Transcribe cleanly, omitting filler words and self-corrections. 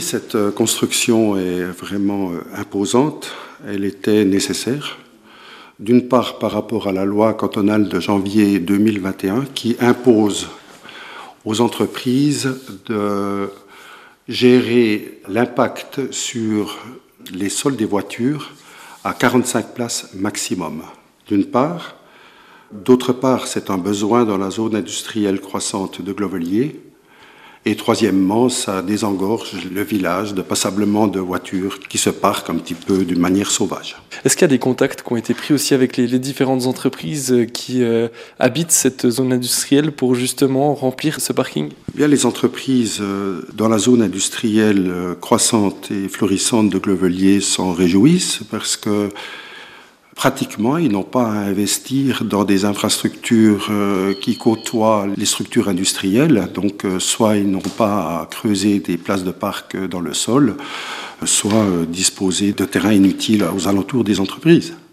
cette construction est vraiment imposante. Elle était nécessaire. D'une part, par rapport à la loi cantonale de janvier 2021 qui impose aux entreprises de gérer l'impact sur les sols des voitures à 45 places maximum. D'une part. D'autre part, c'est un besoin dans la zone industrielle croissante de Glovelier. Et troisièmement, ça désengorge le village de passablement de voitures qui se parquent un petit peu d'une manière sauvage. Est-ce qu'il y a des contacts qui ont été pris aussi avec les différentes entreprises qui habitent cette zone industrielle pour justement remplir ce parking ? Bien, les entreprises dans la zone industrielle croissante et florissante de Glovelier s'en réjouissent parce que pratiquement, ils n'ont pas à investir dans des infrastructures qui côtoient les structures industrielles. Donc, soit ils n'ont pas à creuser des places de parc dans le sol, soit disposer de terrains inutiles aux alentours des entreprises.